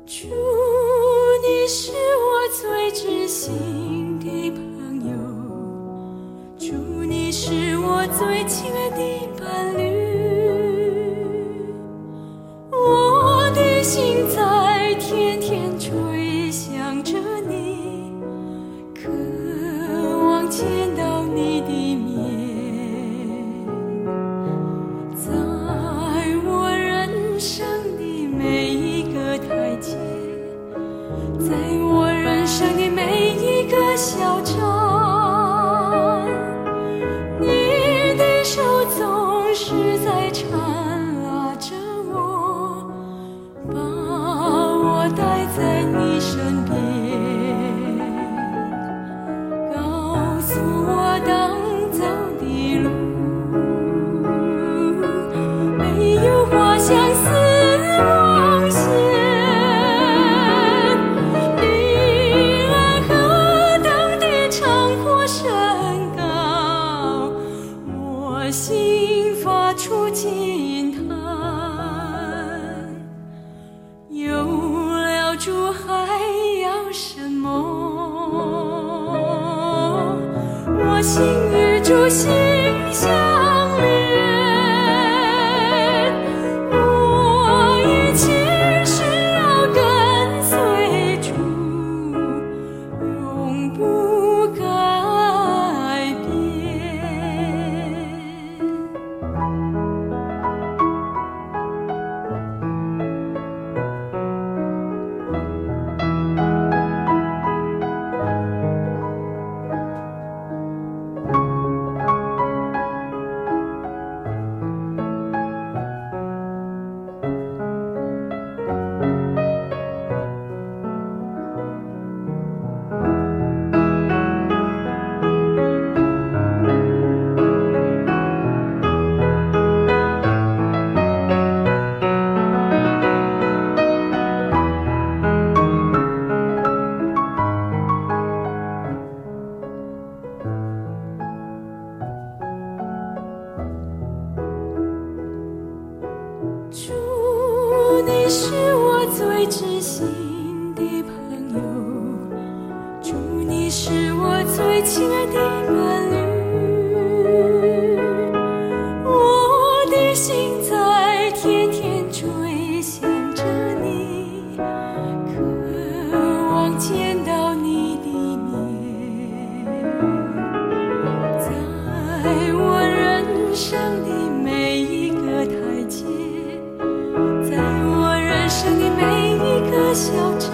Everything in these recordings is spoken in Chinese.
主，你是我最知心的朋友，主，你是我最亲爱的伴侣，我的心在天天吹响着你，渴望见到你的面。在我人生的每一个台阶，在我人生的每一个小站，你的手总是在缠拉着我，把我带在你身边，告诉我当走的路没有花相思望线，你爱何等的长阔深高，我心发出惊叹，有了主还要什么？我心与主心相连，我一切是要跟随主，永不改变。主，你是我最知心的朋友，主，你是我最亲爱的伴侣，我的心在天天追想着你，渴望见到你的面，在我人生的每一个台阶，在我人生的每一个小站，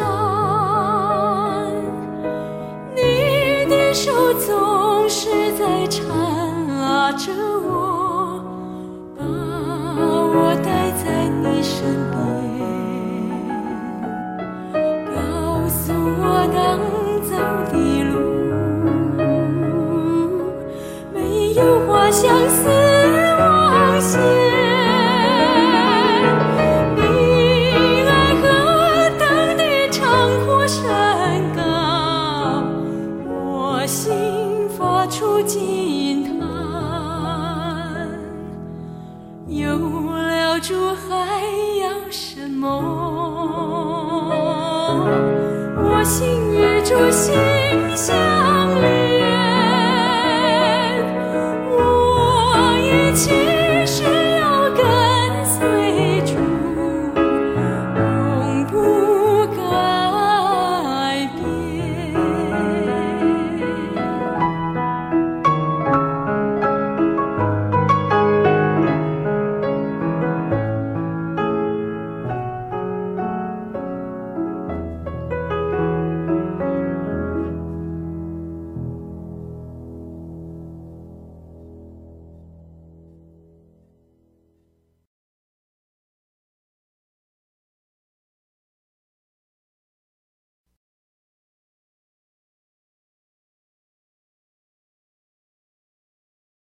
你的手总是在缠拉着我，把我带在你身边，告诉我当走的路没有花相思望线，心发出惊叹，有了主还要什么？我心与主心相